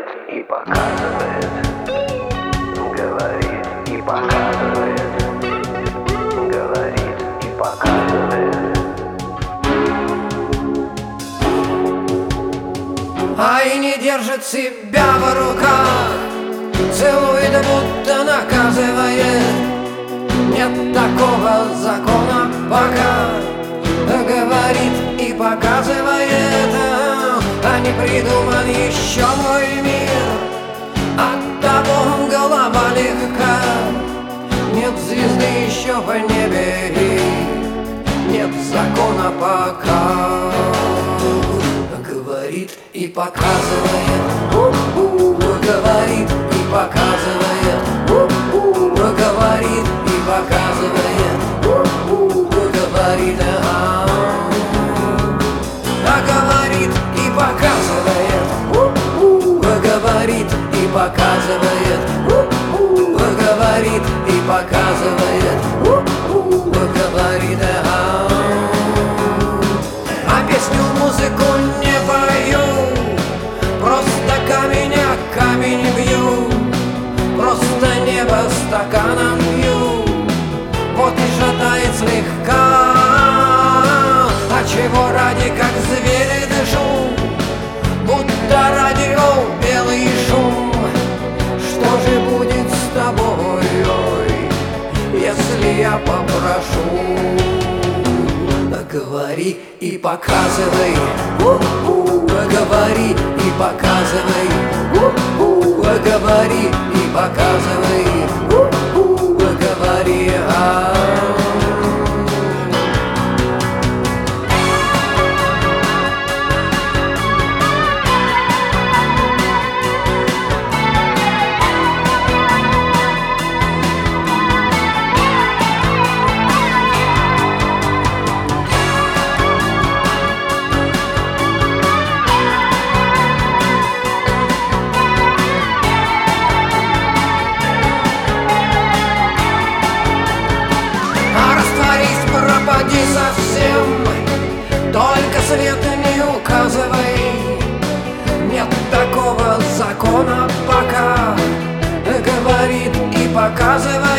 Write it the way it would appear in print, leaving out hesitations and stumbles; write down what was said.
говорит и показывает, говорит и показывает, говорит и показывает. Ай, не держит себя в руках, целует, будто наказывает. Нет такого закона пока. Говорит и показывает, а не придуман еще мой мир. Оттого голова легка. Нет звезды еще в небе и нет закона пока. Говорит и показывает, говорит и показывает, говорит и показывает, говорит, говорит и показывает, говорит и показывает, говорит и показывает, говорит, а песню, музыку не пою, просто камень о камень бью, просто небо стаканом пью, вот и шатает слегка. А чего ради, как звери дышу, будто радио белый шум. Что же будет с тобой, ой, если я попрошу? Говори и показывай, говори и показывай, говори и показывай, говори, пропади совсем, только свет не указывай. Нет такого закона пока. Говорит и показывай.